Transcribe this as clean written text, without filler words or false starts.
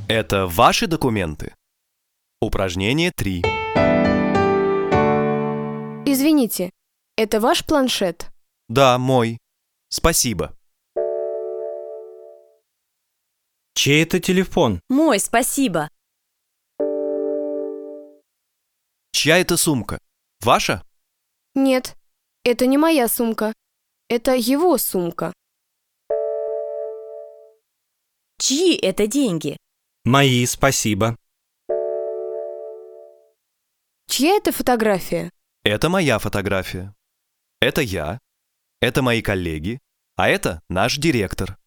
Это ваши документы? Упражнение 3. Извините, это ваш планшет? Да, мой. Спасибо. Чей это телефон? Мой, спасибо. Чья это сумка? Ваша? Нет, это не моя сумка. Это его сумка. Чьи это деньги? Мои, спасибо. Чья это фотография? Это моя фотография. Это я. Это мои коллеги. А это наш директор.